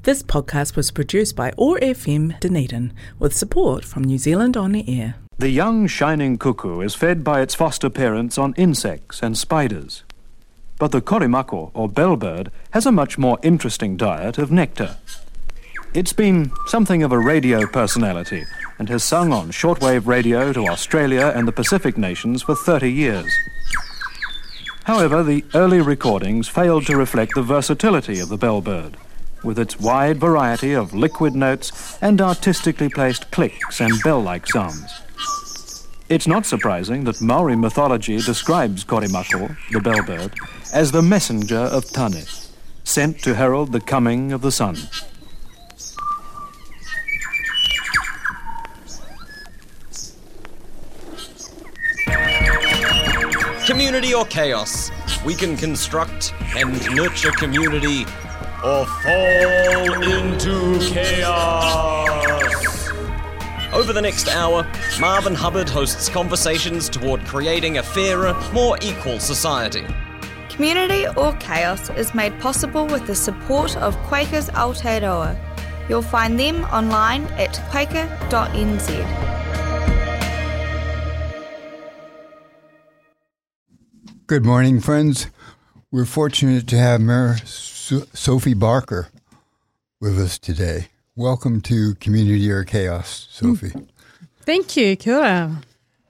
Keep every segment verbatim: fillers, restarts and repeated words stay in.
This podcast was produced by O A R F M Dunedin with support from New Zealand On the Air. The young shining cuckoo is fed by its foster parents on insects and spiders. But the korimako, or bellbird, has a much more interesting diet of nectar. It's been something of a radio personality and has sung on shortwave radio to Australia and the Pacific nations for thirty years. However, the early recordings failed to reflect the versatility of the bellbird, with its wide variety of liquid notes and artistically placed clicks and bell-like sounds. It's not surprising that Maori mythology describes korimako, the bellbird, as the messenger of Tane, sent to herald the coming of the sun. Community or chaos? We can construct and nurture community or fall into chaos. Over the next hour, Marvin Hubbard hosts conversations toward creating a fairer, more equal society. Community or Chaos is made possible with the support of Quakers Aotearoa. You'll find them online at quaker dot n z. Good morning, friends. We're fortunate to have Mayor So- Sophie Barker with us today. Welcome to Community or Chaos, Sophie. Thank you. Kia ora.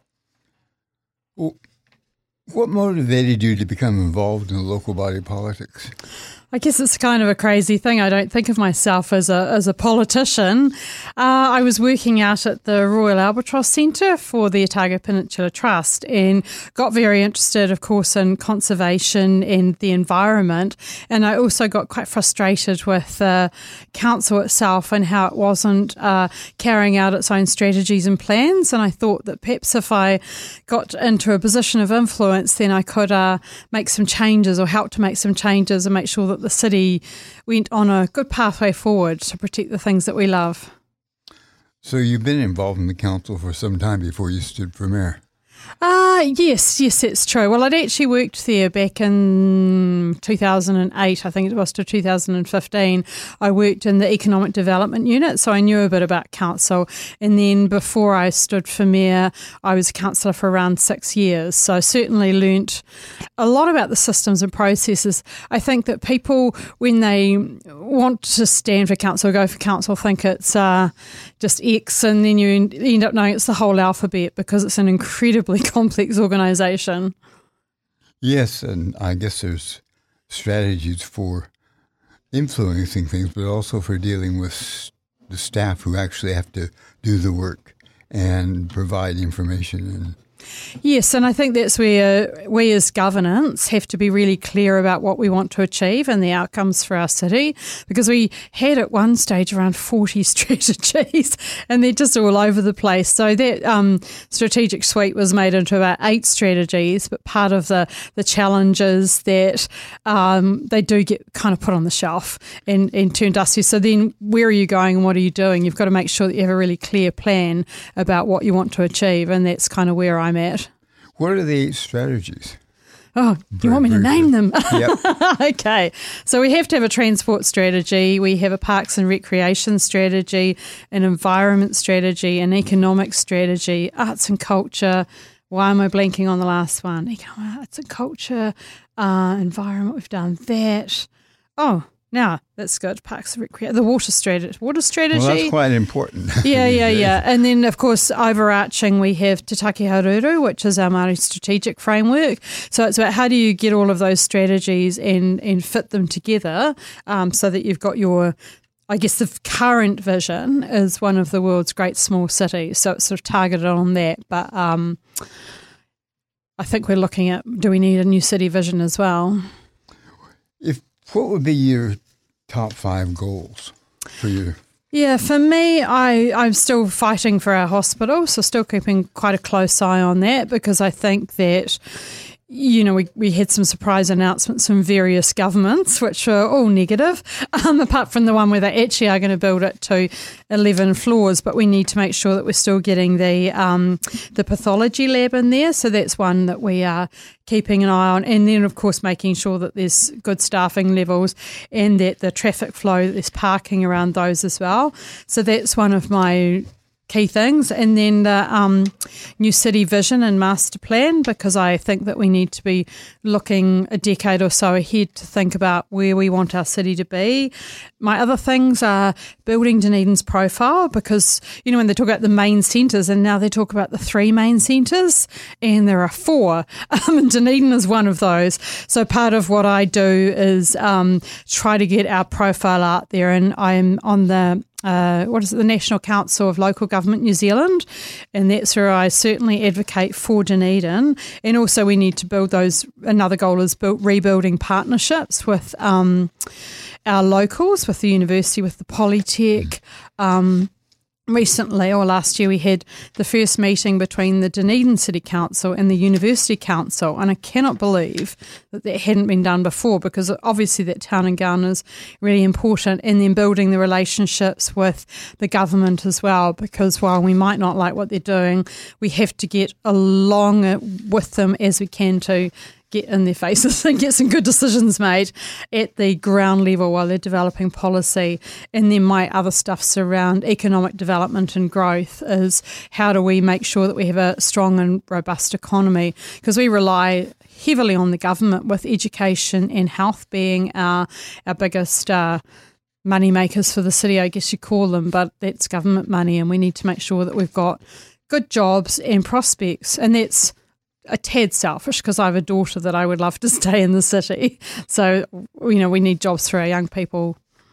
Well, what motivated you to become involved in local body politics? I guess it's kind of a crazy thing. I don't think of myself as a as a politician. Uh, I was working out at the Royal Albatross Centre for the Otago Peninsula Trust and got very interested, of course, in conservation and the environment. And I also got quite frustrated with the council itself and how it wasn't uh, carrying out its own strategies and plans. And I thought that perhaps if I got into a position of influence, then I could uh, make some changes or help to make some changes and make sure that the city went on a good pathway forward to protect the things that we love. So you've been involved in the council for some time before you stood for mayor. Uh, yes, yes, it's true. Well, I'd actually worked there back in two thousand eight, I think it was, to two thousand fifteen. I worked in the Economic Development Unit, so I knew a bit about council. And then before I stood for mayor, I was a councillor for around six years. So I certainly learnt a lot about the systems and processes. I think that people, when they want to stand for council or go for council, think it's uh, just X, and then you end up knowing it's the whole alphabet because it's an incredibly complex organisation. Yes, and I guess there's strategies for influencing things, but also for dealing with the staff who actually have to do the work and provide information. And yes, and I think that's where we as governance have to be really clear about what we want to achieve and the outcomes for our city, because we had at one stage around forty strategies and they're just all over the place. So that um, strategic suite was made into about eight strategies, but part of the, the challenge is that um, they do get kind of put on the shelf and, and turned dusty. So then where are you going and what are you doing? You've got to make sure that you have a really clear plan about what you want to achieve, and that's kind of where I'm at. what are the eight strategies? Oh, do you want me to name them? Yep. Okay. So we have to have a transport strategy. We have a parks and recreation strategy, an environment strategy, an economic strategy, arts and culture. Why am I blanking on the last one? Arts and culture, uh, environment, we've done that. Oh, now that's good. Parks and recreation, the water strategy. Water strategy. Well, that's quite important. Yeah, yeah, yeah. And then, of course, overarching, we have Te Take Haruru, which is our Māori strategic framework. So it's about how do you get all of those strategies and, and fit them together um, so that you've got your, I guess the current vision is one of the world's great small cities. So it's sort of targeted on that. But um, I think we're looking at, do we need a new city vision as well? If What would be your top five goals for you? Yeah, for me, I, I'm still fighting for our hospital, so still keeping quite a close eye on that, because I think that you know, we, we had some surprise announcements from various governments, which are all negative, um, apart from the one where they actually are going to build it to eleven floors. But we need to make sure that we're still getting the um, the pathology lab in there. So that's one that we are keeping an eye on. And then, of course, making sure that there's good staffing levels and that the traffic flow, that there's parking around those as well. So that's one of my key things. And then the um, new city vision and master plan, because I think that we need to be looking a decade or so ahead to think about where we want our city to be. My other things are building Dunedin's profile, because, you know, when they talk about the main centres, and now they talk about the three main centres, and there are four, um, and Dunedin is one of those. So part of what I do is um, try to get our profile out there, and I'm on the Uh, what is it, the National Council of Local Government New Zealand, and that's where I certainly advocate for Dunedin. And also we need to build those, another goal is build, rebuilding partnerships with um, our locals, with the university, with the Polytech. Um, recently, or last year, we had the first meeting between the Dunedin City Council and the University Council, and I cannot believe that that hadn't been done before, because obviously that town and gown is really important, and then building the relationships with the government as well, because while we might not like what they're doing, we have to get along with them as we can to get in their faces and get some good decisions made at the ground level while they're developing policy. And then my other stuff's around economic development and growth, is how do we make sure that we have a strong and robust economy, because we rely heavily on the government, with education and health being our, our biggest uh, money makers for the city, I guess you call them, but that's government money, and we need to make sure that we've got good jobs and prospects. And that's a tad selfish, because I have a daughter that I would love to stay in the city. So, you know, we need jobs for our young people.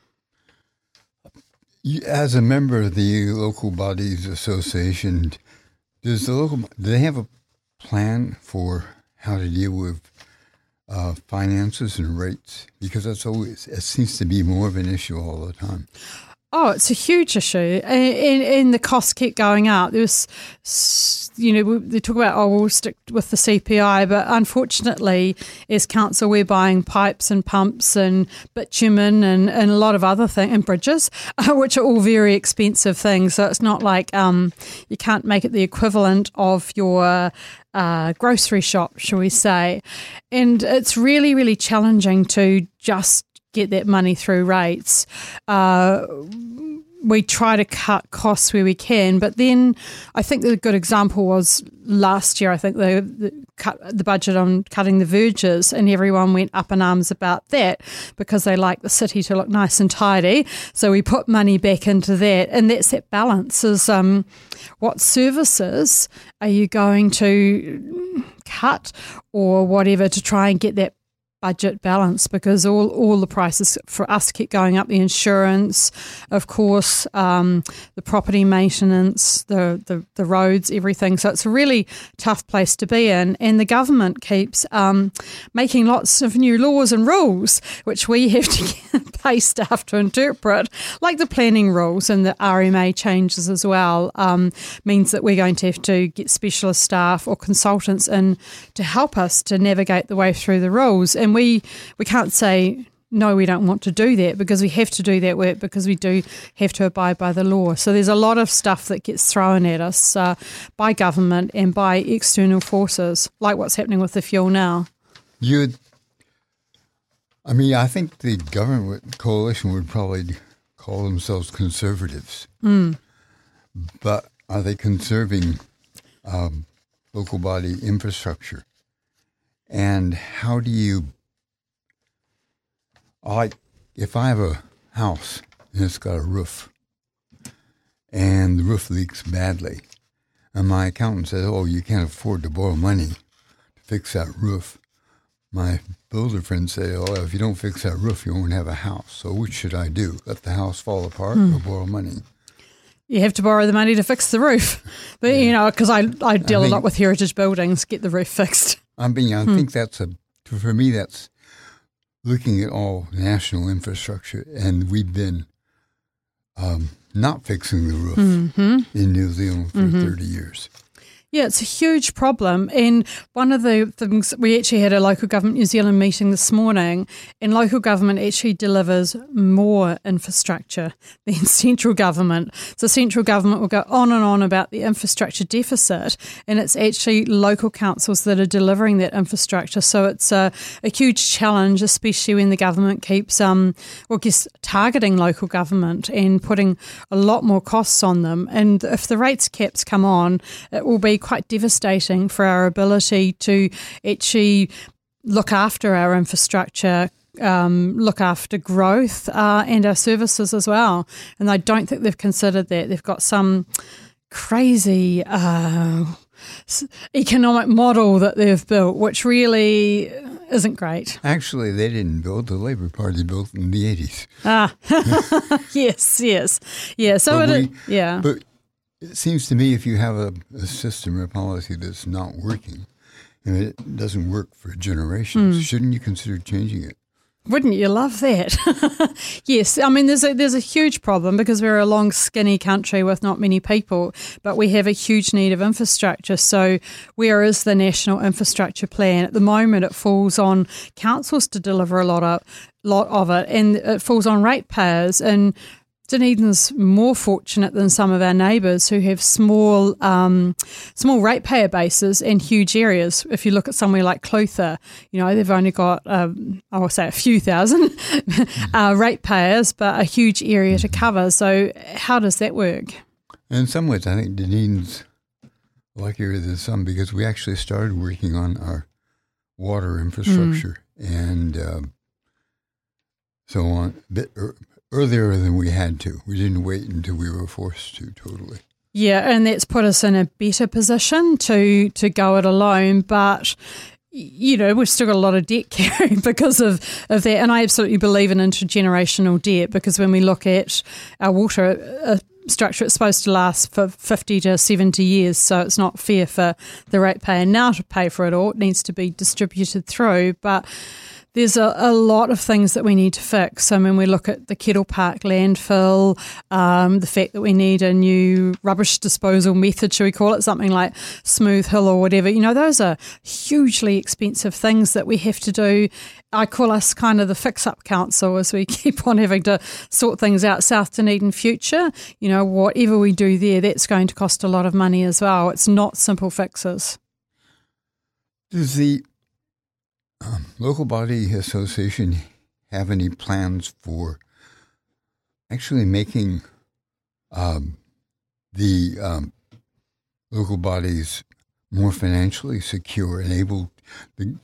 As a member of the Local Bodies Association, does the local do they have a plan for how to deal with uh, finances and rates? Because that's always, it seems to be more of an issue all the time. Oh, it's a huge issue, and, and the costs keep going up. There's, you know, they talk about, oh, we'll stick with the C P I, but unfortunately, as council, we're buying pipes and pumps and bitumen and, and a lot of other things, and bridges, which are all very expensive things. So it's not like um, you can't make it the equivalent of your uh, grocery shop, shall we say. And it's really, really challenging to just get that money through rates. Uh, we try to cut costs where we can, but then I think the good example was last year. I think they, they cut the budget on cutting the verges, and everyone went up in arms about that because they like the city to look nice and tidy. So we put money back into that, and that's that balance is um, what services are you going to cut or whatever to try and get that budget balance, because all, all the prices for us keep going up. The insurance, of course, um, the property maintenance, the, the, the roads, everything. So it's a really tough place to be in. And the government keeps um, making lots of new laws and rules, which we have to pay staff to interpret, like the planning rules, and the R M A changes as well, um, means that we're going to have to get specialist staff or consultants in to help us to navigate the way through the rules. And we we can't say, no, we don't want to do that, because we have to do that work, because we do have to abide by the law. So there's a lot of stuff that gets thrown at us uh, by government and by external forces, like what's happening with the fuel now. You'd, I mean, I think the government coalition would probably call themselves conservatives. Mm. But are they conserving um, local body infrastructure? And how do you, like, if I have a house and it's got a roof and the roof leaks badly, and my accountant says, oh, you can't afford to borrow money to fix that roof, my builder friends say, oh, if you don't fix that roof, you won't have a house. So which should I do? Let the house fall apart mm. or borrow money? You have to borrow the money to fix the roof. But, yeah. you know, because I, I deal I mean, a lot with heritage buildings, get the roof fixed. I mean, I hmm. think that's a, for me, that's looking at all national infrastructure, and we've been um, not fixing the roof mm-hmm. in New Zealand for mm-hmm. thirty years. Yeah, it's a huge problem. And one of the things, we actually had a Local Government New Zealand meeting this morning, and local government actually delivers more infrastructure than central government. So central government will go on and on about the infrastructure deficit, and it's actually local councils that are delivering that infrastructure. So it's a, a huge challenge, especially when the government keeps, um, well, I guess, targeting local government and putting a lot more costs on them. And if the rates caps come on, it will be quite devastating for our ability to actually look after our infrastructure, um, look after growth uh, and our services as well. And I don't think they've considered that. They've got some crazy uh, economic model that they've built, which really isn't great. Actually, they didn't build. The Labour Party built in the eighties. Ah, yes, yes. Yeah, so But it, we- yeah. But it seems to me if you have a, a system or policy that's not working, and it doesn't work for generations, shouldn't you consider changing it? Wouldn't you love that? Yes, I mean, there's a, there's a huge problem because we're a long, skinny country with not many people, but we have a huge need of infrastructure. So where is the National Infrastructure Plan? At the moment, it falls on councils to deliver a lot of, lot of it, and it falls on ratepayers. And Dunedin's more fortunate than some of our neighbours who have small um, small ratepayer bases in huge areas. If you look at somewhere like Clutha, you know, they've only got, um, I will say a few thousand uh, ratepayers, but a huge area to cover. So how does that work? In some ways, I think Dunedin's luckier than some because we actually started working on our water infrastructure mm. and um, so on a bit er- earlier than we had to. We didn't wait until we were forced to totally. Yeah, and that's put us in a better position to to go it alone, but you know, we've still got a lot of debt carried because of, of that. And I absolutely believe in intergenerational debt because when we look at our water uh, structure, it's supposed to last for fifty to seventy years, so it's not fair for the ratepayer now to pay for it all. It needs to be distributed through, but there's a, a lot of things that we need to fix. I mean, we look at the Kettle Park landfill, um, the fact that we need a new rubbish disposal method, should we call it, something like Smooth Hill or whatever. You know, those are hugely expensive things that we have to do. I call us kind of the fix-up council as we keep on having to sort things out. South Dunedin Future, you know, whatever we do there, that's going to cost a lot of money as well. It's not simple fixes. Does the Um, local body association have any plans for actually making um, the um, local bodies more financially secure and able? The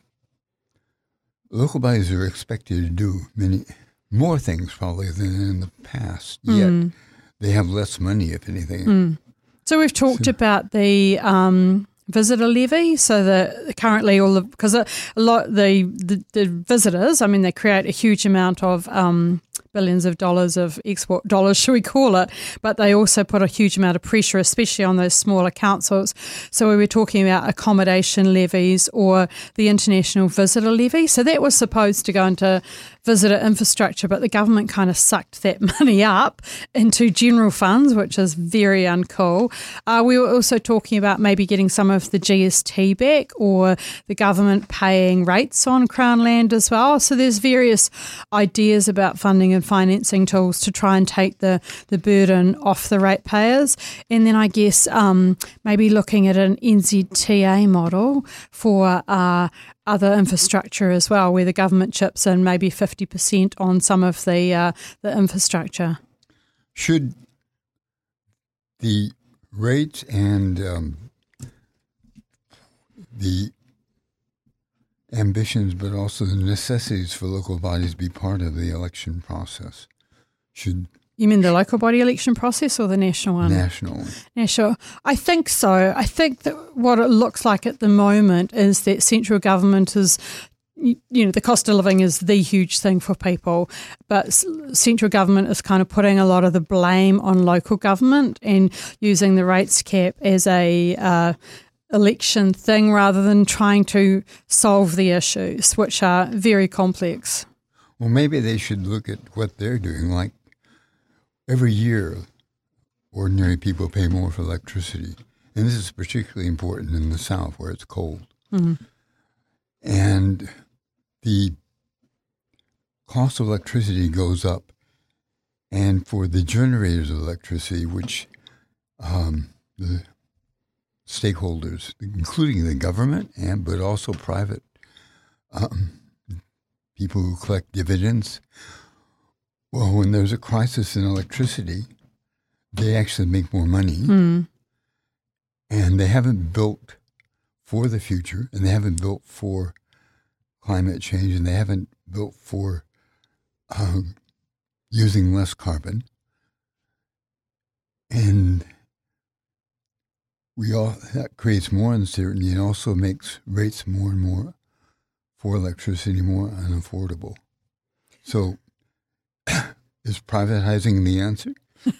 local bodies are expected to do many more things probably than in the past. Yet Mm. they have less money, if anything. Mm. So we've talked So- about the um, visitor levy. So that currently all the because a, a lot the, the the visitors, I mean, they create a huge amount of um, billions of dollars of export dollars, should we call it? But they also put a huge amount of pressure, especially on those smaller councils. So we were talking about accommodation levies or the international visitor levy. So that was supposed to go into visitor infrastructure, but the government kind of sucked that money up into general funds, which is very uncool. Uh, we were also talking about maybe getting some of the G S T back or the government paying rates on Crown land as well. So there's various ideas about funding and financing tools to try and take the, the burden off the ratepayers. And then I guess um, maybe looking at an N Z T A model for uh, other infrastructure as well, where the government chips in maybe fifty percent on some of the uh, the infrastructure. Should the rates and um, the ambitions, but also the necessities for local bodies be part of the election process? Should You mean the local body election process or the national one? national? National. I think so. I think that what it looks like at the moment is that central government is, you know, the cost of living is the huge thing for people, but s- central government is kind of putting a lot of the blame on local government and using the rates cap as a uh, election thing rather than trying to solve the issues, which are very complex. Well, maybe they should look at what they're doing. Like every year, ordinary people pay more for electricity, And this is particularly important in the South where it's cold. Mm-hmm. And the cost of electricity goes up. And for the generators of electricity, which um, the stakeholders, including the government, and but also private um, people who collect dividends, well, when there's a crisis in electricity, they actually make more money. Mm. And they haven't built for the future, and they haven't built for climate change, and they haven't built for um, using less carbon. And we all that creates more uncertainty and also makes rates more and more for electricity more unaffordable. So is privatizing the answer?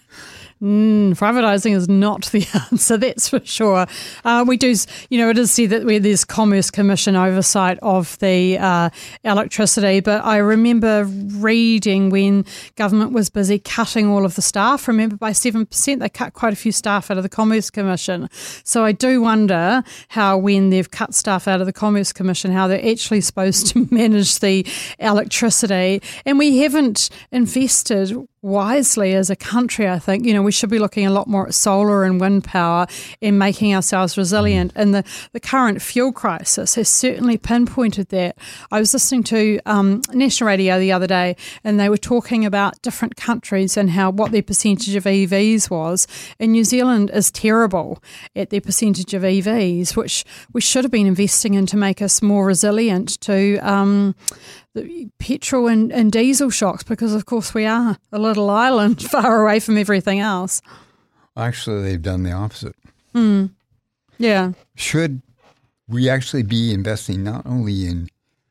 Mm, privatising is not the answer, that's for sure. Uh, we do, you know, it is said that we, there's Commerce Commission oversight of the uh, electricity, but I remember reading when government was busy cutting all of the staff, remember by seven percent, they cut quite a few staff out of the Commerce Commission. So I do wonder how when they've cut staff out of the Commerce Commission, how they're actually supposed to manage the electricity. And we haven't invested wisely as a country, I think. You know, we should be looking a lot more at solar and wind power and making ourselves resilient. And the, the current fuel crisis has certainly pinpointed that. I was listening to um, National Radio the other day, and they were talking about different countries and how what their percentage of E Vs was. And New Zealand is terrible at their percentage of E Vs, which we should have been investing in to make us more resilient to um, the petrol and, and diesel shocks, because of course we are a little island far away from everything else. Actually, they've done the opposite. Mm. Yeah. Should we actually be investing not only in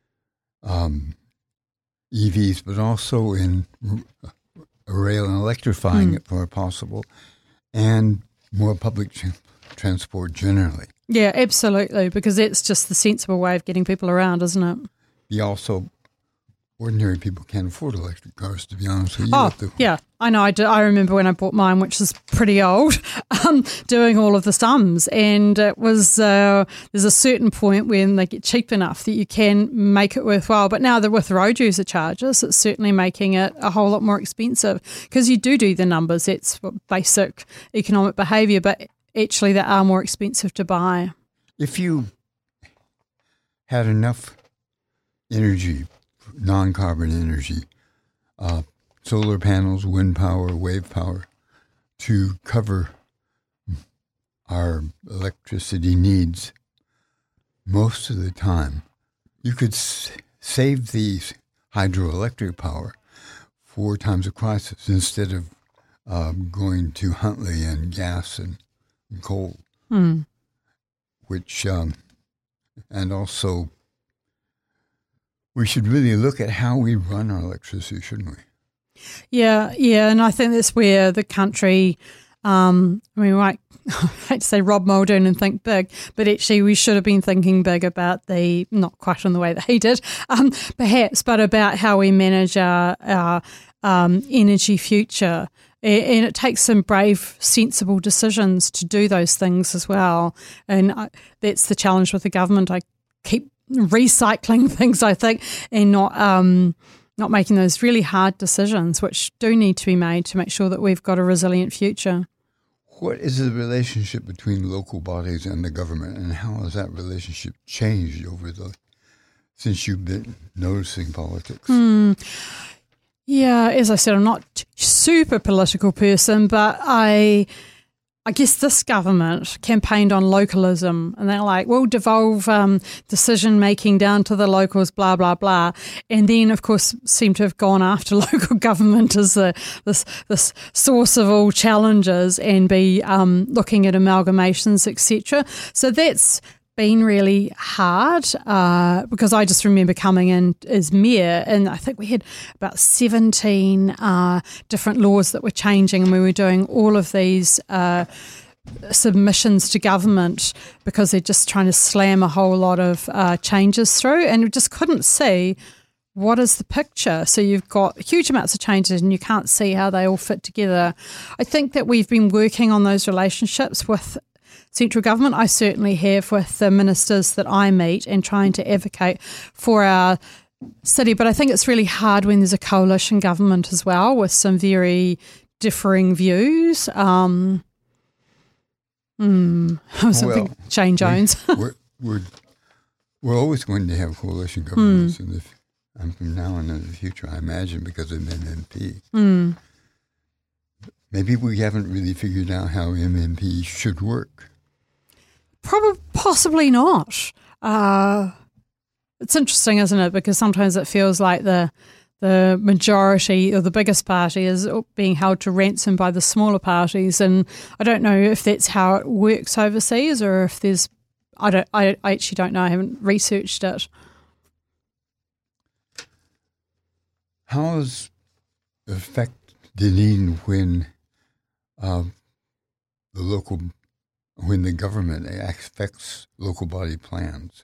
um, E Vs, but also in r- rail and electrifying mm. it where possible, and more public tra- transport generally? Yeah, absolutely, because that's just the sensible way of getting people around, isn't it? Be also ordinary people can't afford electric cars, to be honest with you. Oh, the- yeah, I know. I, do, I remember when I bought mine, which is pretty old, um, doing all of the sums. And it was, uh, there's a certain point when they get cheap enough that you can make it worthwhile. But now that with road user charges, it's certainly making it a whole lot more expensive, because you do do the numbers. It's basic economic behaviour, but actually they are more expensive to buy. If you had enough energy, non-carbon energy, uh, solar panels, wind power, wave power, to cover our electricity needs most of the time, you could s- save the hydroelectric power for times of crisis instead of um, going to Huntley and gas and, and coal, Mm. which, um, and also we should really look at how we run our electricity, shouldn't we? Yeah, yeah, and I think that's where the country, um, I mean, right, I hate to say Rob Muldoon and think big, but actually we should have been thinking big about the, not quite in the way that he did, um, perhaps, but about how we manage our, our um, energy future. And it takes some brave, sensible decisions to do those things as well. And I, that's the challenge with the government. I keep recycling things, I think, and not um, not making those really hard decisions, which do need to be made to make sure that we've got a resilient future. What is the relationship between local bodies and the government, and how has that relationship changed over the since you've been noticing politics? Hmm. Yeah, as I said, I'm not a super political person, but I I guess this government campaigned on localism, and they're like, we'll devolve um, decision-making down to the locals, blah, blah, blah. And then, of course, seem to have gone after local government as the, this this source of all challenges, and be um, looking at amalgamations, et cetera. So that's been really hard uh, because I just remember coming in as mayor, and I think we had about seventeen uh, different laws that were changing, and we were doing all of these uh, submissions to government because they're just trying to slam a whole lot of uh, changes through, and we just couldn't see what is the picture. So you've got huge amounts of changes and you can't see how they all fit together. I think that we've been working on those relationships with central government. I certainly have with the ministers that I meet and trying to advocate for our city. But I think it's really hard when there's a coalition government as well with some very differing views. Um, mm, I was Well, thinking Shane Jones. We, we're, we're, we're always going to have coalition governments Mm. in the, um, from now on in the future, I imagine, because of M M P. Mm. Maybe we haven't really figured out how M M P should work. Probably, possibly not. Uh, it's interesting, isn't it? Because sometimes it feels like the the majority or the biggest party is being held to ransom by the smaller parties, and I don't know if that's how it works overseas or if there's. I don't. I, I actually don't know. I haven't researched it. How does it affect Dunedin when uh, the local, when the government affects local body plans?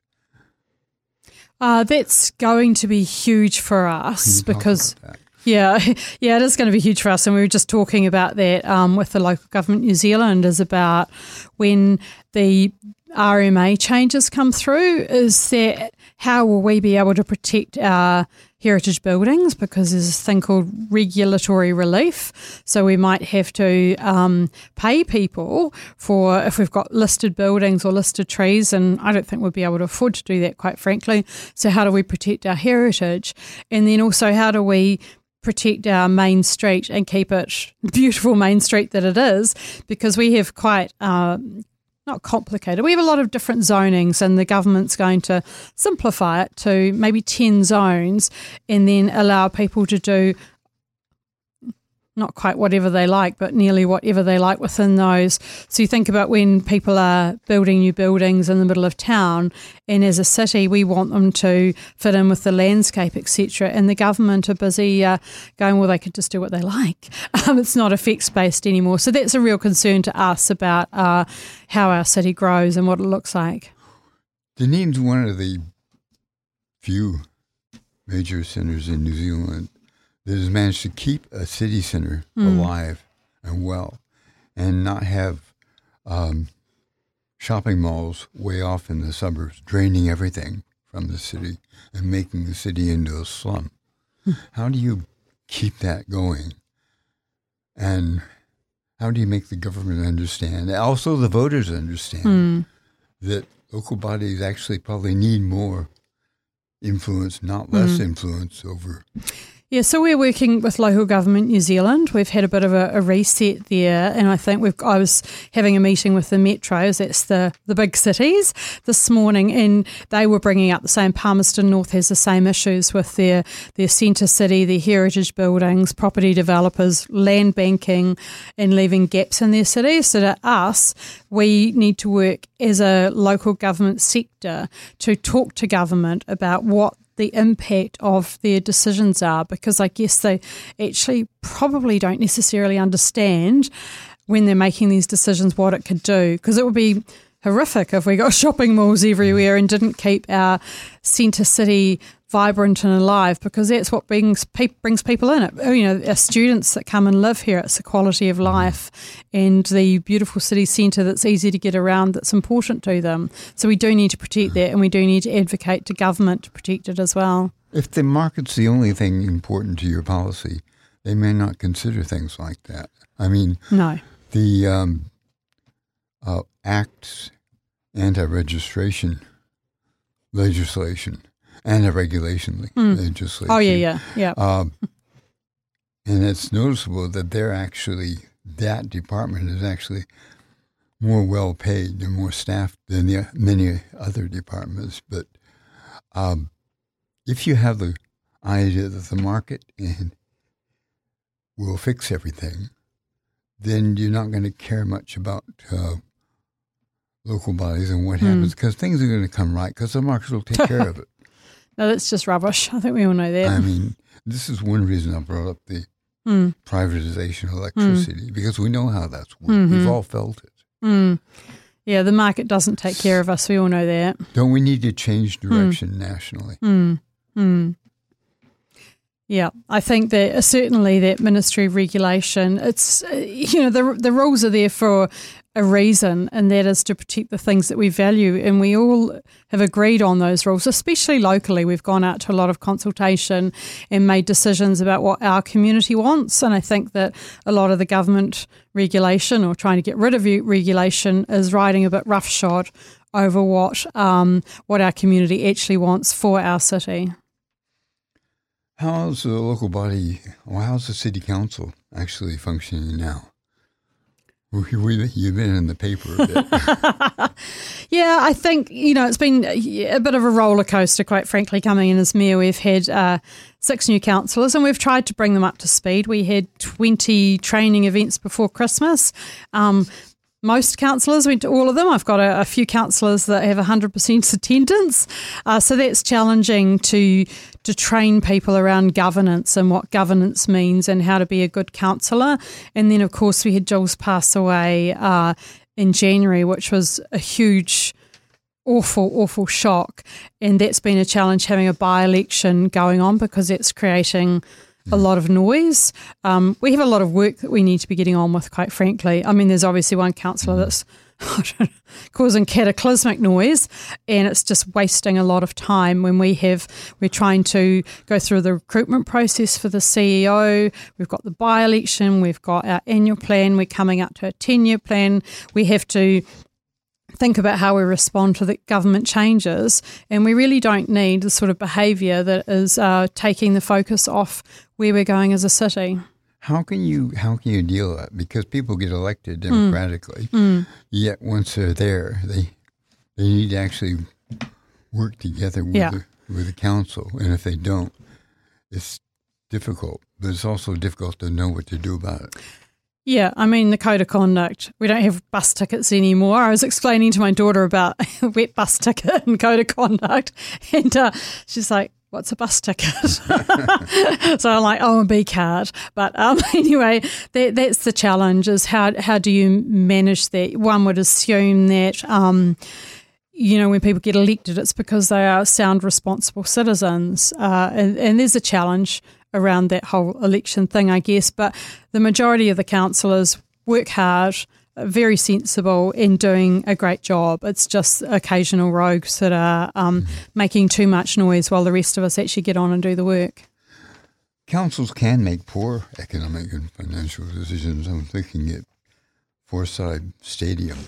Uh, that's going to be huge for Can us you talk because. about that? Yeah, yeah, it is going to be huge for us. And we were just talking about that um, with the local government New Zealand is about when the R M A changes come through, is that how will we be able to protect our heritage buildings, because there's this thing called regulatory relief. So we might have to um, pay people for if we've got listed buildings or listed trees, and I don't think we'll be able to afford to do that, quite frankly. So how do we protect our heritage? And then also how do we protect our main street and keep it beautiful main street that it is, because we have quite um, not complicated. We have a lot of different zonings, and the government's going to simplify it to maybe ten zones and then allow people to do not quite whatever they like, but nearly whatever they like within those. So you think about when people are building new buildings in the middle of town, and as a city we want them to fit in with the landscape, et cetera. And the government are busy uh, going, well, they could just do what they like. Um, it's not effects-based anymore. So that's a real concern to us about uh, how our city grows and what it looks like. Dunedin's one of the few major centres in New Zealand that has managed to keep a city centre Mm. alive and well, and not have um, shopping malls way off in the suburbs draining everything from the city and making the city into a slum. How do you keep that going? And how do you make the government understand, also the voters understand, Mm. that local bodies actually probably need more influence, not less Mm. influence over. Yeah, so we're working with Local Government New Zealand. We've had a bit of a, a reset there, and I think we've. I was having a meeting with the metros, that's the, the big cities, this morning, and they were bringing up the same. Palmerston North has the same issues with their, their centre city, their heritage buildings, property developers, land banking, and leaving gaps in their cities. So to us, we need to work as a local government sector to talk to government about what the impact of their decisions are, because I guess they actually probably don't necessarily understand when they're making these decisions what it could do, because it would be horrific if we got shopping malls everywhere and didn't keep our centre city vibrant and alive, because that's what brings pe- brings people in. It, you know, our students that come and live here, it's the quality of life and the beautiful city centre that's easy to get around that's important to them. So we do need to protect that, and we do need to advocate to government to protect it as well. If the market's the only thing important to your policy, they may not consider things like that. I mean, No. the um, uh, Act's anti-registration legislation, anti-regulation le- Mm. legislation. Oh, yeah, yeah, yeah. Um, and it's noticeable that they're actually, that department is actually more well paid and more staffed than the many other departments. But um, if you have the idea that the market in, will fix everything, then you're not going to care much about uh, local bodies and what Mm. happens, because things are going to come right, because the market will take care of it. No, that's just rubbish. I think we all know that. I mean, this is one reason I brought up the Mm. privatization of electricity, because we know how that's worked. Mhm. We've all felt it. Mm. Yeah, the market doesn't take care of us. We all know that. Don't we need to change direction nationally? Mm. Mm. Yeah, I think that uh, certainly that Ministry of Regulation, it's, uh, you know, the the rules are there for a reason, and that is to protect the things that we value. And we all have agreed on those rules, especially locally. We've gone out to a lot of consultation and made decisions about what our community wants. And I think that a lot of the government regulation or trying to get rid of regulation is riding a bit roughshod over what um, what our community actually wants for our city. How's the local body, or how's the city council actually functioning now? You've been in the paper a bit. Yeah, I think, you know, it's been a bit of a roller coaster, quite frankly, coming in as mayor. We've had uh, six new councillors and we've tried to bring them up to speed. We had twenty training events before Christmas. Um, Most councillors went to all of them. I've got a, a few councillors that have one hundred percent attendance. Uh, so that's challenging to to train people around governance and what governance means and how to be a good councillor. And then, of course, we had Jules pass away uh, in January, which was a huge, awful, awful shock. And that's been a challenge, having a by-election going on, because it's creating a lot of noise. Um, we have a lot of work that we need to be getting on with, quite frankly. I mean, there's obviously one councillor that's causing cataclysmic noise, and it's just wasting a lot of time when we have, we're trying to go through the recruitment process for the C E O. We've got the by-election, we've got our annual plan, we're coming up to a ten-year plan. We have to think about how we respond to the government changes, and we really don't need the sort of behaviour that is uh, taking the focus off where we're going as a city. How can you how can you deal with that? Because people get elected democratically, mm. yet once they're there, they they need to actually work together with yeah. the with the council, and if they don't, it's difficult. But it's also difficult to know what to do about it. Yeah, I mean, the code of conduct, we don't have bus tickets anymore. I was explaining to my daughter about a wet bus ticket and code of conduct, and uh, she's like, what's a bus ticket? So I'm like, oh, a B card. But um, anyway, that, that's the challenge, is how how do you manage that? One would assume that, um, you know, when people get elected, it's because they are sound, responsible citizens. Uh, and, and there's a challenge around that whole election thing, I guess. But the majority of the councillors work hard, very sensible, and doing a great job. It's just occasional rogues that are um, mm-hmm. making too much noise while the rest of us actually get on and do the work. Councils can make poor economic and financial decisions. I'm thinking at Forsyth Stadium.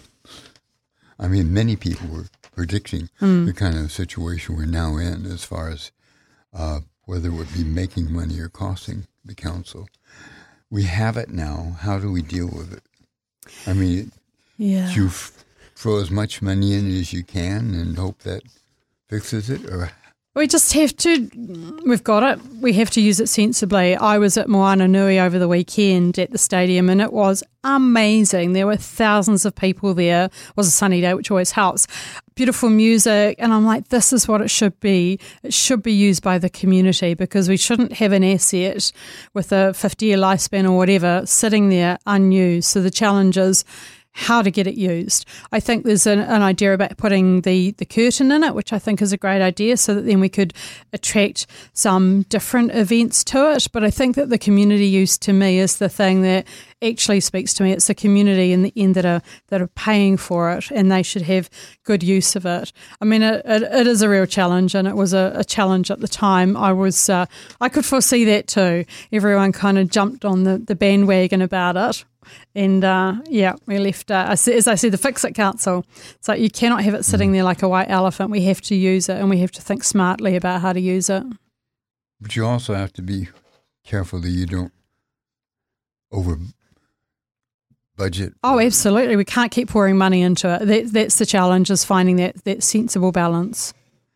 I mean, many people were predicting mm. the kind of situation we're now in as far as uh, whether it would be making money or costing the council. We have it now. How do we deal with it? I mean, yeah. do you f- throw as much money in as you can and hope that fixes it? Or we just have to, we've got it, we have to use it sensibly. I was at Moana Nui over the weekend at the stadium, and it was amazing. There were thousands of people there. It was a sunny day, which always helps. Beautiful music, and I'm like, this is what it should be. It should be used by the community, because we shouldn't have an asset with a fifty-year lifespan or whatever sitting there unused. So the challenge is how to get it used. I think there's an, an idea about putting the, the curtain in it, which I think is a great idea, so that then we could attract some different events to it. But I think that the community use, to me, is the thing that actually speaks to me. It's the community in the end that are that are paying for it, and they should have good use of it. I mean, it, it, it is a real challenge, and it was a, a challenge at the time. I was uh, I could foresee that too. Everyone kind of jumped on the, the bandwagon about it. And, uh, yeah, we left, uh, as I said, the Fix It Council. So you cannot have it sitting there like a white elephant. We have to use it, and we have to think smartly about how to use it. But you also have to be careful that you don't over budget. Oh, absolutely. We can't keep pouring money into it. That, that's the challenge, is finding that, that sensible balance.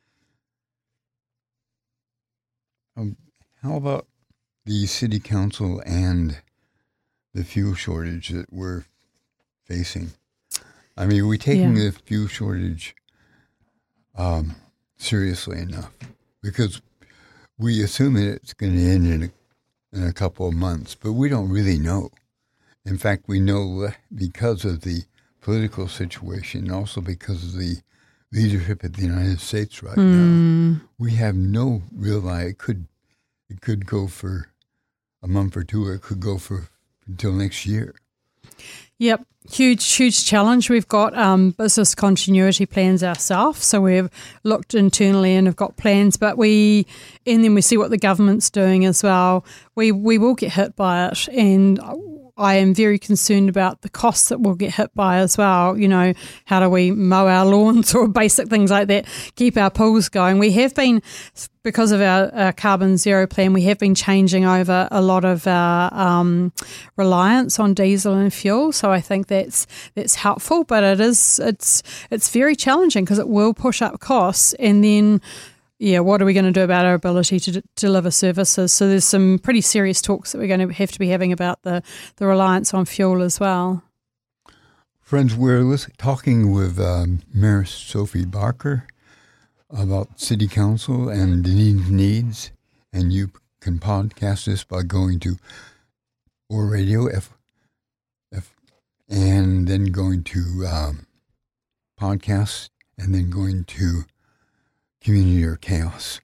Um, how about the city council and the fuel shortage that we're facing? I mean, are we taking yeah. the fuel shortage um, seriously enough? Because we assume that it's going to end in a, in a couple of months, but we don't really know. In fact, we know because of the political situation, and also because of the leadership of the United States right mm. now, we have no real idea. It could, it could go for a month or two, or it could go for until next year. Yep, huge, huge challenge. We've got um, business continuity plans ourselves, so we've looked internally and have got plans, but we, and then we see what the government's doing as well. We we will get hit by it, and I am very concerned about the costs that we'll get hit by as well. You know, how do we mow our lawns or basic things like that, keep our pools going. We have been, because of our, our carbon zero plan, we have been changing over a lot of our um, reliance on diesel and fuel. So I think that's that's helpful, but it is it's it's very challenging because it will push up costs, and then yeah, what are we going to do about our ability to d- deliver services? So there's some pretty serious talks that we're going to have to be having about the, the reliance on fuel as well. Friends, we're listen- talking with um, Mayor Sophie Barker about City Council and Dunedin's needs, and you can podcast this by going to Or Radio F, F and then going to um, podcasts, and then going to Community or Chaos.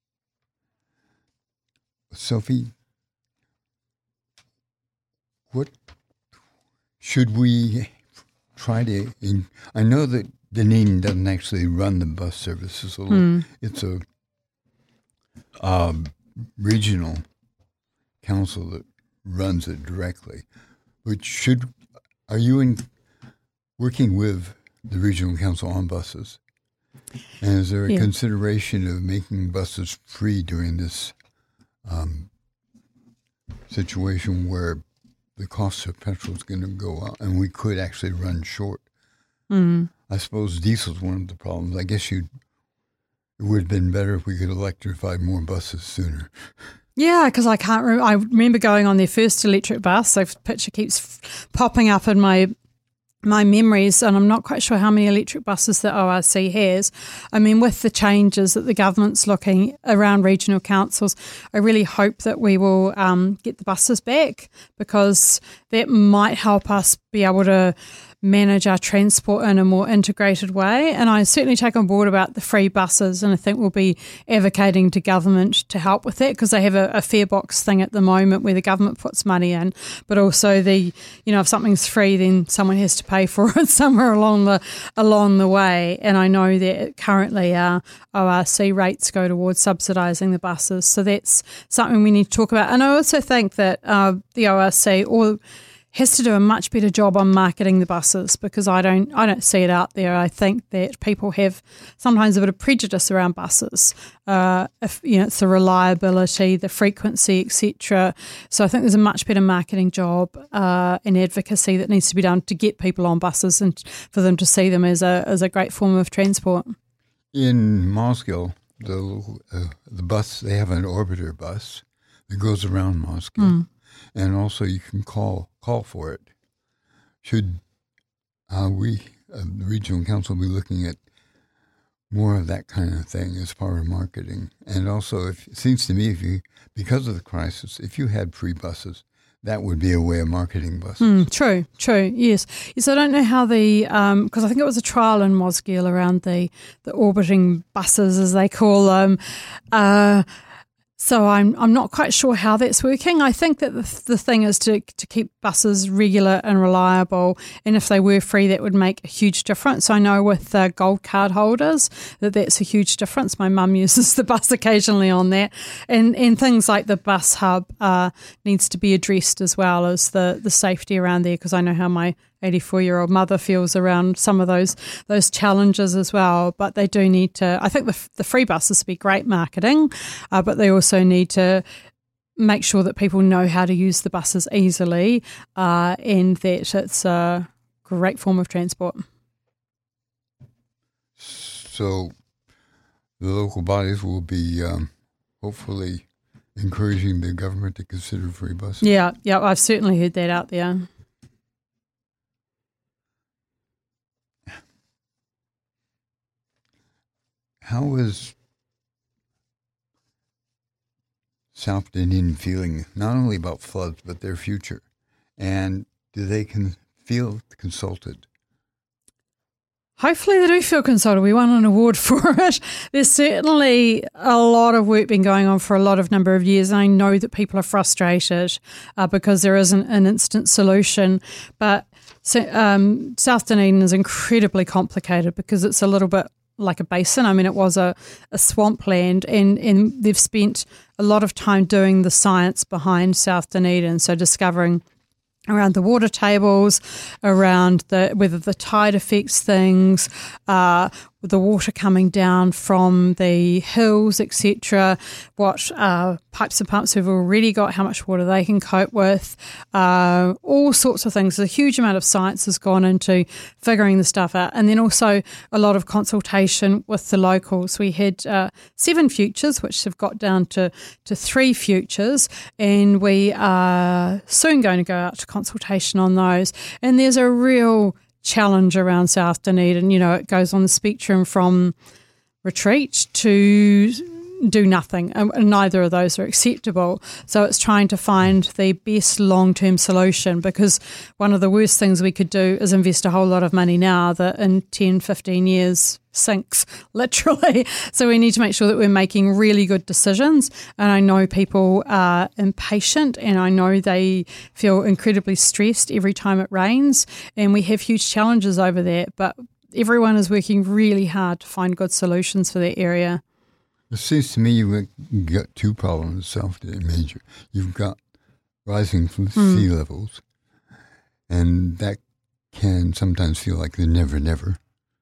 Sophie, what should we try to, in, I know that Dunedin doesn't actually run the bus services. So mm. It's a um, regional council that runs it directly. But should, are you in working with the regional council on buses? And is there a yeah. consideration of making buses free during this um, situation where the cost of petrol is going to go up and we could actually run short? Mm. I suppose diesel is one of the problems. I guess you'd, it would have been better if we could electrify more buses sooner. Yeah, because I can't remember. I remember going on their first electric bus. So picture keeps f- popping up in my my memories, and I'm not quite sure how many electric buses that O R C has. I mean, with the changes that the government's looking around regional councils, I really hope that we will um, get the buses back, because that might help us be able to manage our transport in a more integrated way. And I certainly take on board about the free buses, and I think we'll be advocating to government to help with that, because they have a, a fare box thing at the moment where the government puts money in, but also the, you know, if something's free, then someone has to pay for it somewhere along the along the way. And I know that currently our O R C rates go towards subsidising the buses, so that's something we need to talk about. And I also think that uh, the O R C or has to do a much better job on marketing the buses, because I don't I don't see it out there. I think that people have sometimes a bit of prejudice around buses. Uh, if you know, it's the reliability, the frequency, et cetera. So I think there's a much better marketing job uh, and advocacy that needs to be done to get people on buses and for them to see them as a as a great form of transport. In Mosgiel, the uh, the bus, they have an orbiter bus that goes around Mosgiel. Mm. And also you can call call for it. Should uh, we, uh, the regional council, be looking at more of that kind of thing as part of marketing? And also, if, it seems to me, if you, because of the crisis, if you had free buses, that would be a way of marketing buses. Mm, true, true, yes. Yes, I don't know how the, because um, I think it was a trial in Mosgiel around the, the orbiting buses, as they call them. Uh, So I'm I'm not quite sure how that's working. I think that the, the thing is to to keep buses regular and reliable, and if they were free, that would make a huge difference. I know with uh, gold card holders that that's a huge difference. My mum uses the bus occasionally on that, and and things like the bus hub uh, needs to be addressed as well as the, the safety around there, because I know how my eighty-four-year-old mother feels around some of those those challenges as well. But they do need to, I think the, the free buses would be great marketing, uh, but they also need to make sure that people know how to use the buses easily uh, and that it's a great form of transport. So the local bodies will be um, hopefully encouraging the government to consider free buses. Yeah, yeah, I've certainly heard that out there. How is South Dunedin feeling not only about floods but their future? And do they can feel consulted? Hopefully they do feel consulted. We won an award for it. There's certainly a lot of work been going on for a lot of number of years. And I know that people are frustrated uh, because there isn't an instant solution. But so, um, South Dunedin is incredibly complicated because it's a little bit like a basin. I mean, it was a, a swampland, and, and they've spent a lot of time doing the science behind South Dunedin, so discovering around the water tables, around the whether the tide affects things, uh, the water coming down from the hills, et cetera. What uh, pipes and pumps we've already got, how much water they can cope with, uh, all sorts of things. A huge amount of science has gone into figuring the stuff out, and then also a lot of consultation with the locals. We had uh, seven futures, which have got down to, to three futures, and we are soon going to go out to consultation on those. And there's a real challenge around South Dunedin. You know, it goes on the spectrum from retreat to do nothing, and neither of those are acceptable. So it's trying to find the best long-term solution, because one of the worst things we could do is invest a whole lot of money now that in ten, fifteen years sinks, literally. So we need to make sure that we're making really good decisions. And I know people are impatient, and I know they feel incredibly stressed every time it rains, and we have huge challenges over that. But everyone is working really hard to find good solutions for that area. It seems to me you've got two problems, South Major. You've got rising from mm. sea levels, and that can sometimes feel like the never, never.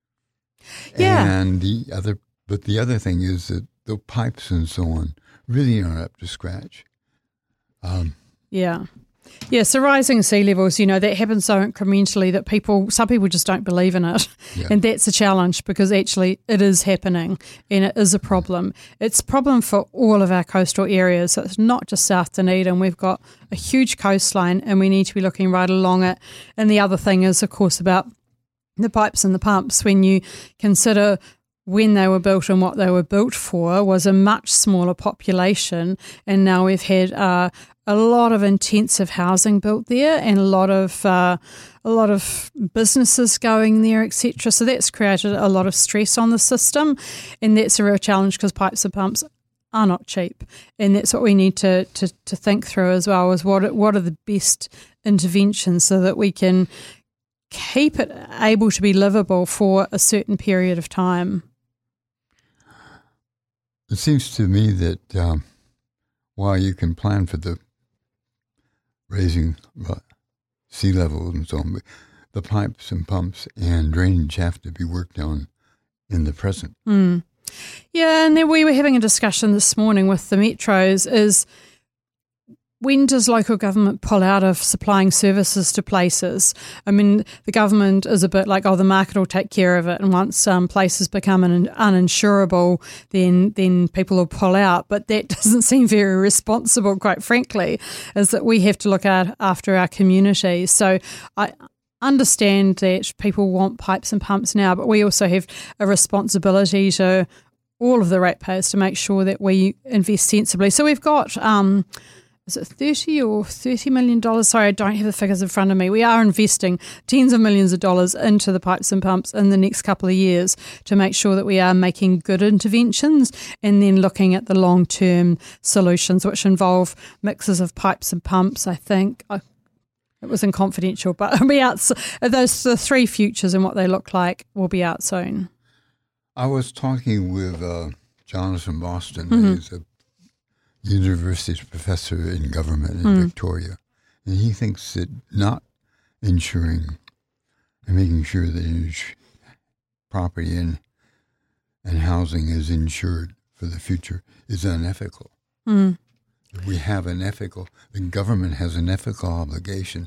Yeah. And the other, but the other thing is that the pipes and so on really aren't up to scratch. Um, yeah. Yeah, so rising sea levels, you know, that happens so incrementally that people, some people just don't believe in it. Yeah. And that's a challenge, because actually it is happening and it is a problem. It's a problem for all of our coastal areas. So it's not just South Dunedin. We've got a huge coastline and we need to be looking right along it. And the other thing is, of course, about the pipes and the pumps. When you consider when they were built and what they were built for, was a much smaller population, and now we've had uh, a lot of intensive housing built there, and a lot of uh, a lot of businesses going there, et cetera. So that's created a lot of stress on the system, and that's a real challenge, because pipes and pumps are not cheap, and that's what we need to to, to think through as well. Is what what are the best interventions so that we can keep it able to be livable for a certain period of time. It seems to me that um, while you can plan for the raising uh, sea levels and so on, the pipes and pumps and drainage have to be worked on in the present. Mm. Yeah, and then we were having a discussion this morning with the metros is, when does local government pull out of supplying services to places? I mean, the government is a bit like, oh, the market will take care of it, and once um, places become un- uninsurable, then then people will pull out. But that doesn't seem very responsible, quite frankly, is that we have to look out after our community. So I understand that people want pipes and pumps now, but we also have a responsibility to all of the ratepayers to make sure that we invest sensibly. So we've got... Um, Is it thirty or thirty million dollars? Sorry, I don't have the figures in front of me. We are investing tens of millions of dollars into the pipes and pumps in the next couple of years to make sure that we are making good interventions, and then looking at the long-term solutions, which involve mixes of pipes and pumps, I think. I, it was in confidential, but it'll be out. Those the three futures and what they look like will be out soon. I was talking with uh, Jonathan Boston, mm-hmm. who's a university professor in government in mm. Victoria, and he thinks that not insuring and making sure that ins- property and and housing is insured for the future is unethical. Mm. We have an ethical, the government has an ethical obligation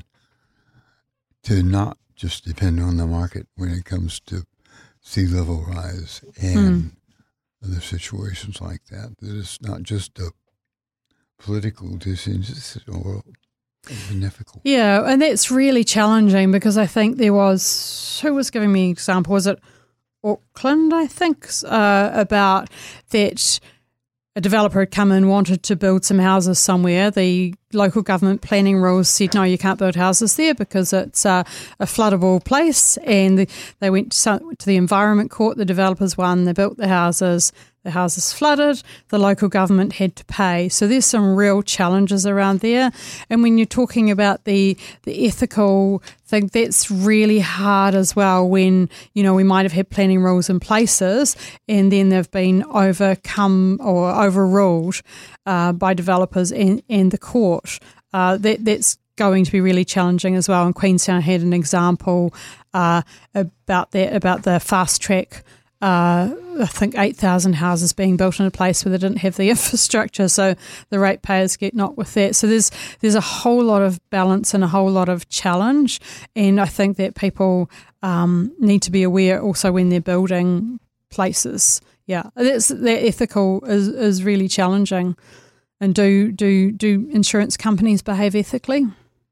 to not just depend on the market when it comes to sea level rise and mm. other situations like that. That it's not just a political decisions or beneficial. Yeah, and that's really challenging, because I think there was, who was giving me an example, was it Auckland, I think, uh, about that a developer had come in, wanted to build some houses somewhere. The local government planning rules said, no, you can't build houses there because it's uh, a floodable place. And the, they went to, some, to the Environment Court. The developers won. They built the houses. The houses flooded. The local government had to pay. So there's some real challenges around there. And when you're talking about the the ethical thing, that's really hard as well when, you know, we might have had planning rules in places and then they've been overcome or overruled uh, by developers and, and the court. Uh, that that's going to be really challenging as well. And Queenstown had an example uh, about that, about the fast track. Uh, I think eight thousand houses being built in a place where they didn't have the infrastructure, so the ratepayers get knocked with that. So there's there's a whole lot of balance and a whole lot of challenge, and I think that people um, need to be aware also when they're building places. Yeah, that's that ethical is, is really challenging. And do do do insurance companies behave ethically?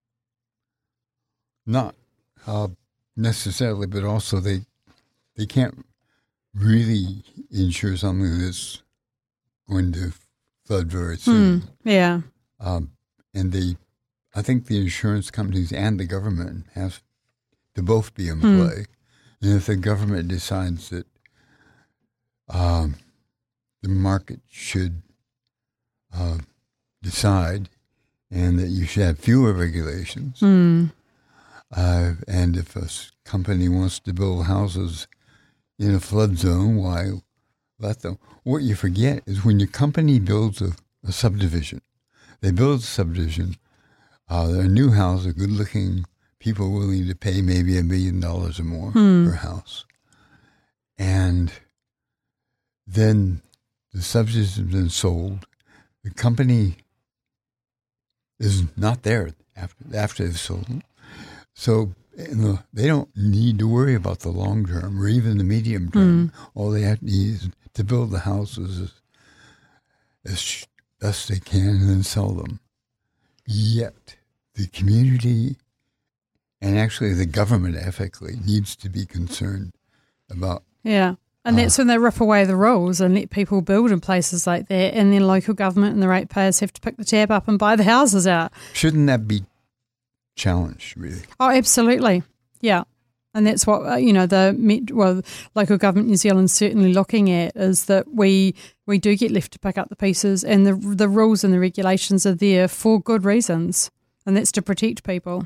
Not uh, necessarily, but also they they can't really insure something that's going to flood very soon. Mm, yeah. Um, and they, I think the insurance companies and the government have to both be in mm. play. And if the government decides that um, the market should uh, decide and that you should have fewer regulations, mm. uh, and if a company wants to build houses in a flood zone, why let them? What you forget is when your company builds a, a subdivision, they build a subdivision, uh, they're a new house, a good-looking, people willing to pay maybe a million dollars or more hmm. per house. And then the subdivision has been sold. The company is not there after, after they've sold them. So the, they don't need to worry about the long term or even the medium term. Mm. All they have to need is to build the houses as, as best they can and then sell them. Yet the community and actually the government ethically needs to be concerned about. Yeah. And that's uh, when they rip away the rules and let people build in places like that, and then local government and the ratepayers have to pick the tab up and buy the houses out. Shouldn't that be challenged, really? Oh, absolutely. Yeah. And that's what, uh, you know, the well, local government New Zealand's certainly looking at is that we we do get left to pick up the pieces, and the the rules and the regulations are there for good reasons, and that's to protect people.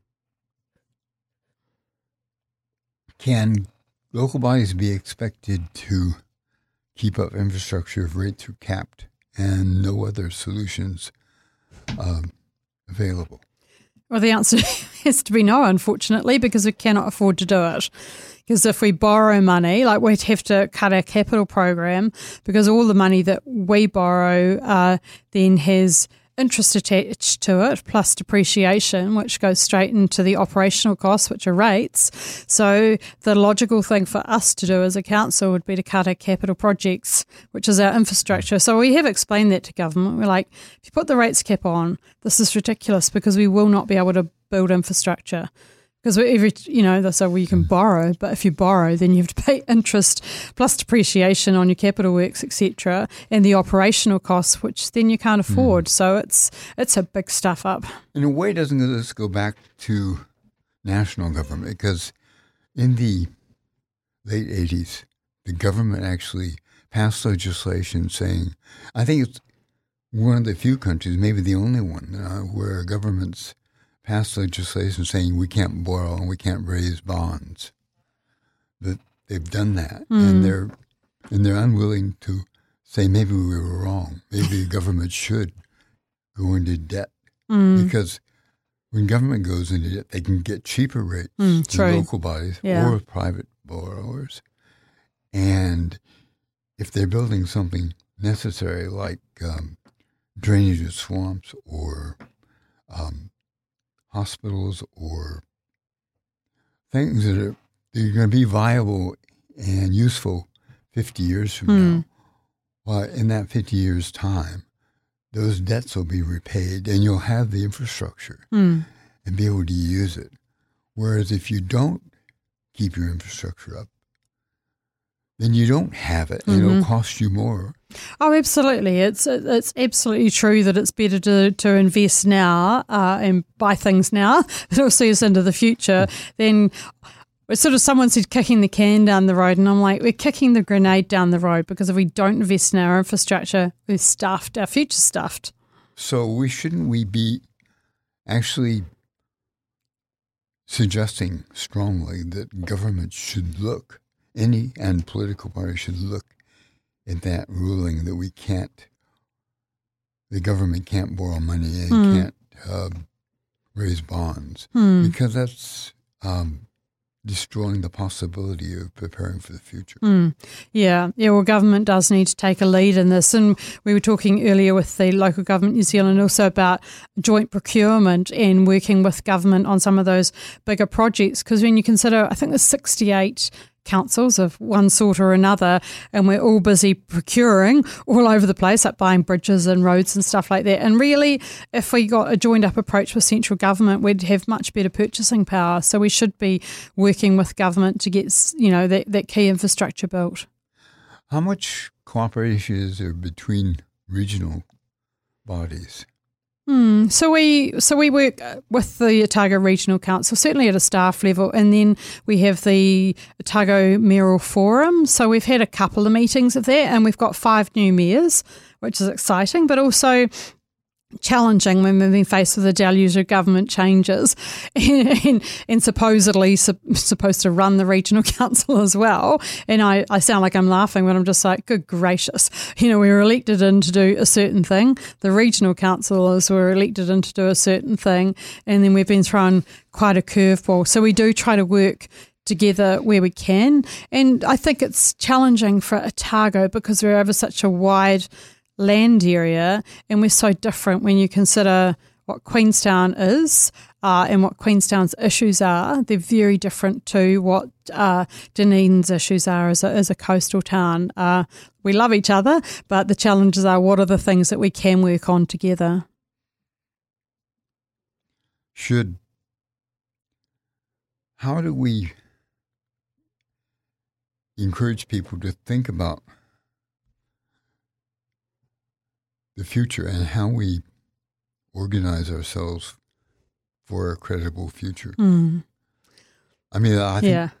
Can local bodies be expected to keep up infrastructure if rates are capped and no other solutions um, available? Well, the answer has to be no, unfortunately, because we cannot afford to do it. Because if we borrow money, like we'd have to cut our capital program, because all the money that we borrow uh, then has interest attached to it, plus depreciation, which goes straight into the operational costs, which are rates. So the logical thing for us to do as a council would be to cut our capital projects, which is our infrastructure. So we have explained that to government. We're like, if you put the rates cap on, this is ridiculous because we will not be able to build infrastructure. Because every, you know, so well, you can borrow, but if you borrow, then you have to pay interest plus depreciation on your capital works, et cetera, and the operational costs, which then you can't afford. Mm. So it's it's a big stuff up. In a way, doesn't this go back to national government? Because in the late eighties, the government actually passed legislation saying, I think it's one of the few countries, maybe the only one, uh, where governments passed legislation saying we can't borrow and we can't raise bonds. But they've done that, mm. and they're and they're unwilling to say maybe we were wrong. Maybe the government should go into debt mm. because when government goes into debt, they can get cheaper rates mm, than local bodies yeah. or private borrowers. And if they're building something necessary like um, drainage of swamps or um, hospitals or things that are they're going to be viable and useful fifty years from mm. now. Well, in that fifty years' time, those debts will be repaid and you'll have the infrastructure mm. and be able to use it. Whereas if you don't keep your infrastructure up, then you don't have it, and mm-hmm. it'll cost you more. Oh, absolutely. It's it's absolutely true that it's better to, to invest now uh, and buy things now that will see us into the future than it's sort of someone said kicking the can down the road, and I'm like, we're kicking the grenade down the road because if we don't invest in our infrastructure, we're stuffed. Our future's stuffed. So we shouldn't we be actually suggesting strongly that government should look, any and political party should look at that ruling that we can't, the government can't borrow money and hmm. can't uh, raise bonds hmm. because that's um, destroying the possibility of preparing for the future. Mm. Yeah, yeah. Well, government does need to take a lead in this, and we were talking earlier with the local government New Zealand also about joint procurement and working with government on some of those bigger projects. Because when you consider, I think there's sixty-eight councils of one sort or another, and we're all busy procuring all over the place, like buying bridges and roads and stuff like that. And really, if we got a joined up approach with central government, we'd have much better purchasing power. So we should be working with government to get, you know, that, that key infrastructure built. How much cooperation is there between regional bodies? Mm, so we so we work with the Otago Regional Council, certainly at a staff level, and then we have the Otago Mayoral Forum. So we've had a couple of meetings of that, and we've got five new mayors, which is exciting, but also challenging when we've been faced with a deluge of government changes and, and, and supposedly su- supposed to run the regional council as well. And I, I sound like I'm laughing, but I'm just like, good gracious. You know, we were elected in to do a certain thing. The regional councillors were elected in to do a certain thing. And then we've been thrown quite a curveball. So we do try to work together where we can. And I think it's challenging for Otago because we're over such a wide land area, and we're so different when you consider what Queenstown is uh, and what Queenstown's issues are. They're very different to what uh, Dunedin's issues are as a, as a coastal town. Uh, we love each other, but the challenges are what are the things that we can work on together. Should, how do we encourage people to think about the future and how we organize ourselves for a credible future? Mm. I mean, I think yeah.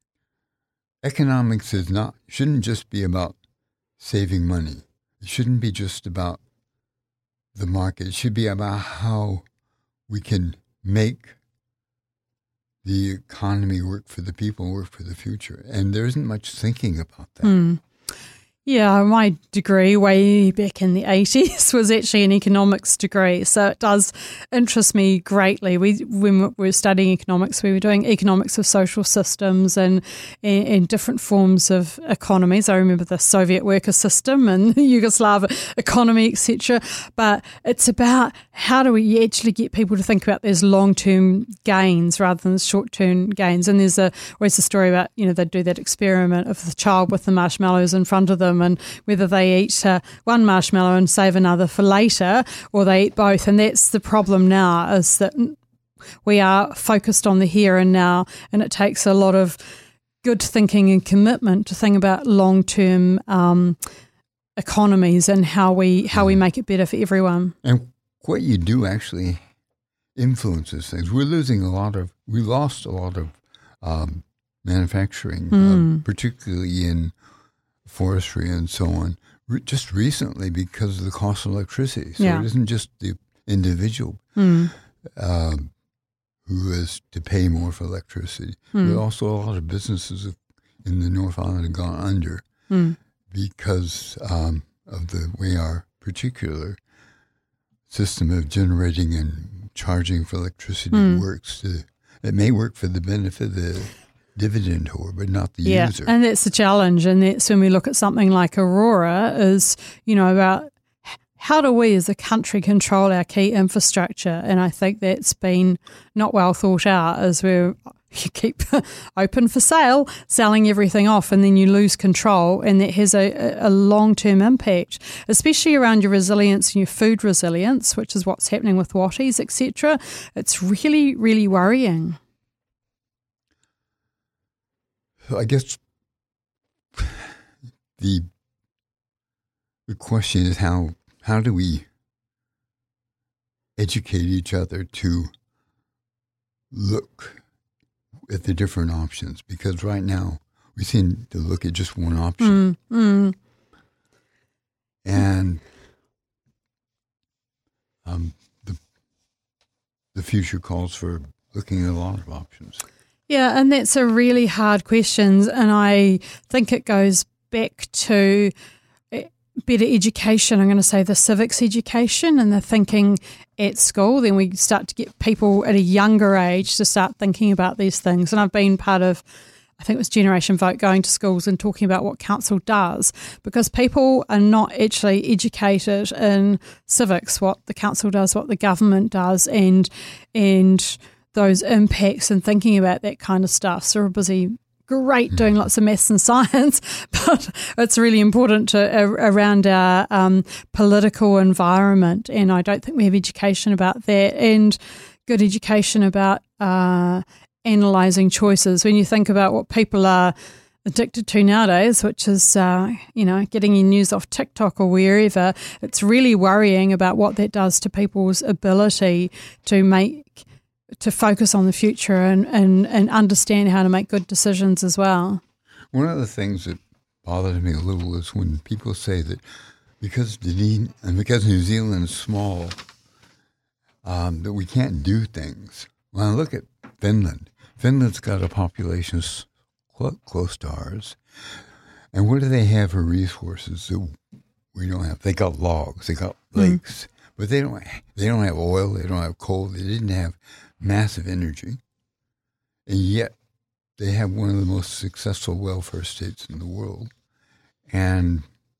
economics is not shouldn't just be about saving money. It shouldn't be just about the market. It should be about how we can make the economy work for the people, work for the future. And there isn't much thinking about that. Mm. Yeah, my degree way back in the eighties was actually an economics degree, so it does interest me greatly. We when we were studying economics, we were doing economics of social systems and, and, and different forms of economies. I remember the Soviet worker system and the Yugoslav economy, et cetera. But it's about how do we actually get people to think about those long-term gains rather than short-term gains. And there's a always a story about, you know, they do that experiment of the child with the marshmallows in front of them, and whether they eat uh, one marshmallow and save another for later, or they eat both. And that's the problem now, is that we are focused on the here and now, and it takes a lot of good thinking and commitment to think about long-term um, economies and how we how we make it better for everyone. And what you do actually influences things. We're losing a lot of, we lost a lot of um, manufacturing, mm. uh, particularly in forestry and so on, re- just recently because of the cost of electricity. So yeah. it isn't just the individual mm. um, who is to pay more for electricity, mm. but also a lot of businesses have, in the North Island have gone under mm. because um, of the way our particular system of generating and charging for electricity mm. works. To, it may work for the benefit of the dividend holder, but not the yeah, user. And that's the challenge. And that's when we look at something like Aurora is, you know, about how do we as a country control our key infrastructure? And I think that's been not well thought out, as we're you keep open for sale, selling everything off, and then you lose control, and that has a, a long-term impact, especially around your resilience and your food resilience, which is what's happening with Watties, et cetera. It's really, really worrying. I guess the the question is how how do we educate each other to look at the different options? Because right now we seem to look at just one option. Mm, mm. And um, the the future calls for looking at a lot of options. Yeah, and that's a really hard question, and I think it goes back to better education. I'm going to say the civics education and the thinking at school. Then we start to get people at a younger age to start thinking about these things. And I've been part of, I think it was Generation Vote, going to schools and talking about what council does, because people are not actually educated in civics, what the council does, what the government does, and and those impacts, and thinking about that kind of stuff. So we're busy, great, doing lots of maths and science, but it's really important to uh, around our um, political environment, and I don't think we have education about that, and good education about uh, analysing choices. When you think about what people are addicted to nowadays, which is, uh, you know, getting your news off TikTok or wherever, it's really worrying about what that does to people's ability to make to focus on the future and, and, and understand how to make good decisions as well. One of the things that bothers me a little is when people say that because Dunedin and because New Zealand is small, um, that we can't do things. When I look at Finland, Finland's got a population cl- close to ours, and what do they have for resources that we don't have? They got logs, they got lakes, mm. but they don't. They don't have oil, they don't have coal, they didn't have massive energy, and yet they have one of the most successful welfare states in the world, and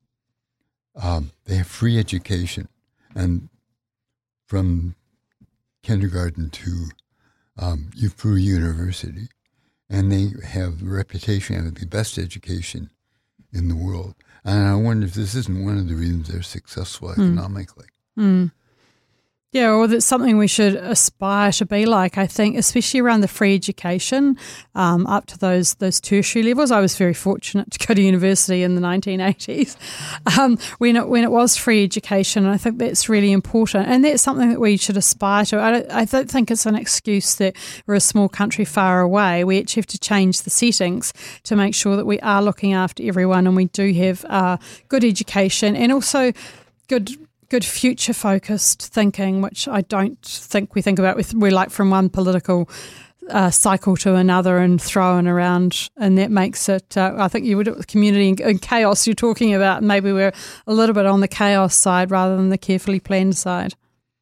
um, they have free education, and from kindergarten to um, through university, and they have the reputation of the best education in the world. And I wonder if this isn't one of the reasons they're successful economically. Mm. Mm. Yeah, or that's something we should aspire to be like, I think, especially around the free education um, up to those those tertiary levels. I was very fortunate to go to university in the nineteen eighties um, when, it, when it was free education, and I think that's really important. And that's something that we should aspire to. I don't, I don't think it's an excuse that we're a small country far away. We actually have to change the settings to make sure that we are looking after everyone, and we do have uh, good education and also good good future-focused thinking, which I don't think we think about. We're like from one political uh, cycle to another and throwing around, and that makes it, uh, I think you would, with community and, and chaos you're talking about, maybe we're a little bit on the chaos side rather than the carefully planned side.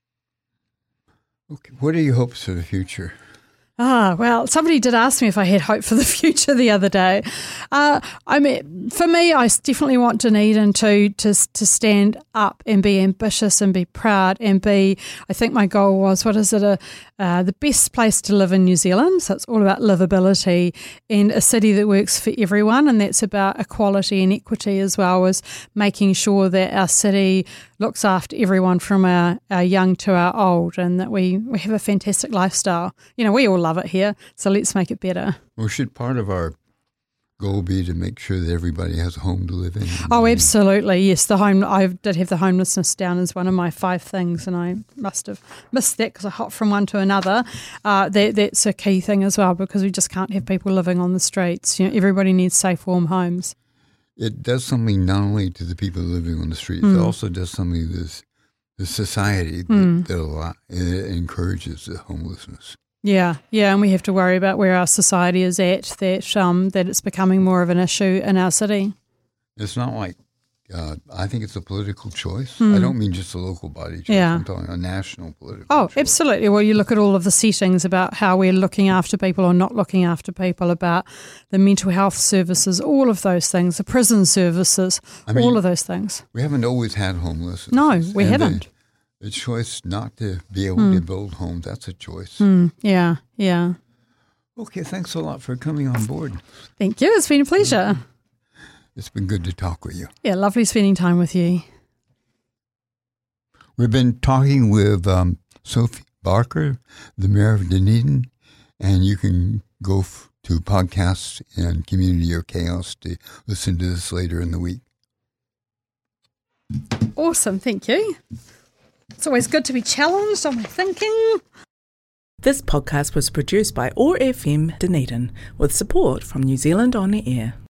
Okay. What are your hopes for the future? Ah, well, somebody did ask me if I had hope for the future the other day. Uh, I mean, for me, I definitely want Dunedin to, to to stand up and be ambitious and be proud and be, I think my goal was, what is it, a, uh, the best place to live in New Zealand. So it's all about livability and a city that works for everyone, and that's about equality and equity as well, as making sure that our city looks after everyone from our, our young to our old, and that we, we have a fantastic lifestyle. You know, we all love it here, so let's make it better. Well, should part of our goal be to make sure that everybody has a home to live in? Oh, absolutely, yes. The home. I did have the homelessness down as one of my five things, and I must have missed that because I hopped from one to another. Uh, that that's a key thing as well, because we just can't have people living on the streets. You know, everybody needs safe, warm homes. It does something not only to the people living on the streets, mm. it also does something to this, the society that, mm. that a lot, it encourages the homelessness. Yeah, yeah, and we have to worry about where our society is at, that um, that it's becoming more of an issue in our city. It's not like, uh, I think it's a political choice. Mm. I don't mean just a local body choice. Yeah. I'm talking a national political Oh, choice. Absolutely. Well, you look at all of the settings about how we're looking after people or not looking after people, about the mental health services, all of those things, the prison services, I mean, all of those things. We haven't always had homelessness. No, we and haven't. The, the choice not to be able mm. to build homes, that's a choice. Mm. Yeah, yeah. Okay, thanks a lot for coming on board. Thank you. It's been a pleasure. It's been good to talk with you. Yeah, lovely spending time with you. We've been talking with um, Sophie Barker, the Mayor of Dunedin, and you can go f- to podcasts and Community or Chaos to listen to this later in the week. Awesome, thank you. It's always good to be challenged on my thinking. This podcast was produced by O A R F M Dunedin with support from New Zealand On the Air.